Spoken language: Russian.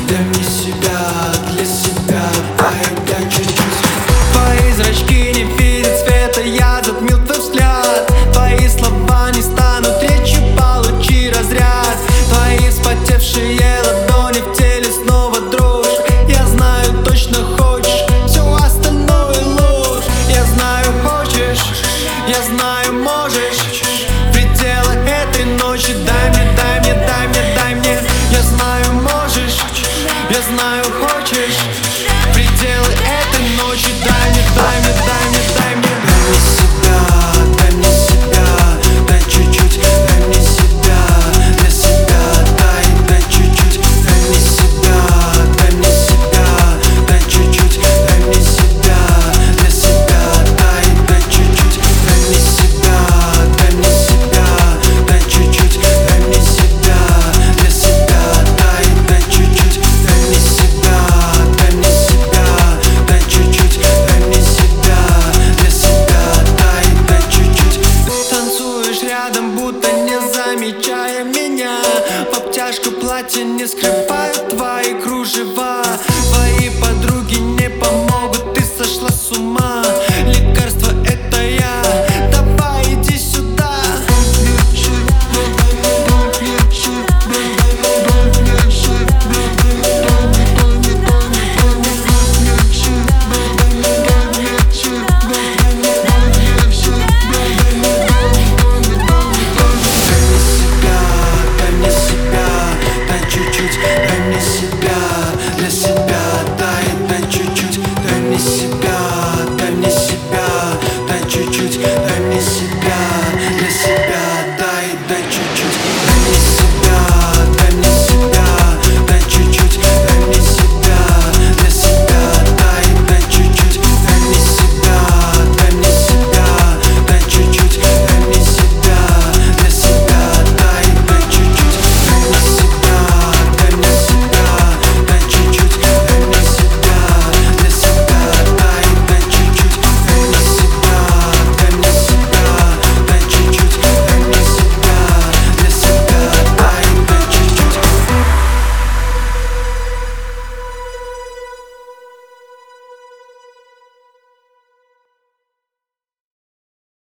Дай мне себя, для себя, дай чуть-чуть. Твои зрачки не видят света, я затмил твой взгляд. Твои слова не станут речью, получи разряд. Твои вспотевшие ладони в теле снова дрожь. Я знаю, точно хочешь, все остальное ложь. Я знаю, хочешь, я знаю, можешь. Пределы этой ночи дай мне, дай мне, дай мне, дай мне. Я знаю, можешь, я знаю, хочешь.